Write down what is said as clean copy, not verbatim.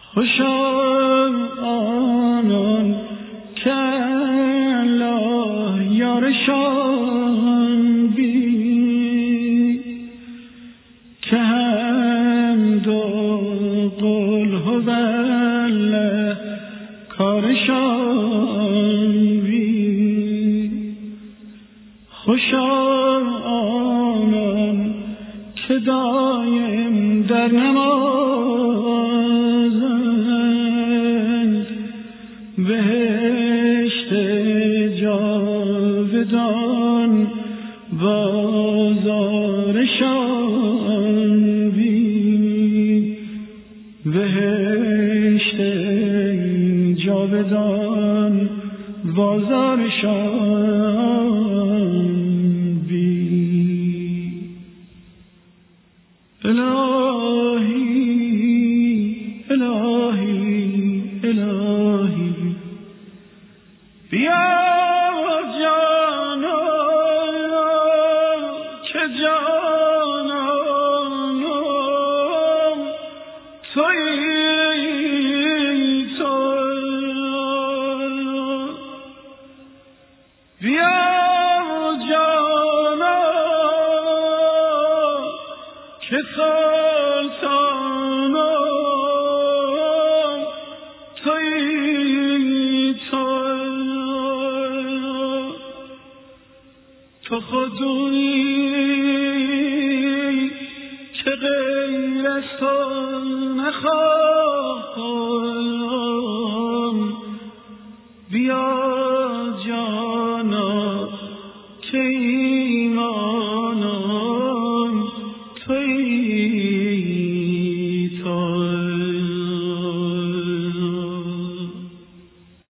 خوش آنان که الله یارشان بی که حمد و قل هو الله کارشان بی. خوش آنان که دایم در نمازند بهشت جاودان بازارشان بی. بهشت جاودان بازارشان بی. الهی الهی الهی بیا جانا که جانانم تویی تو. بیا جانا که سلطانم تویی تو. تو خودی که غیر از تو نخواهد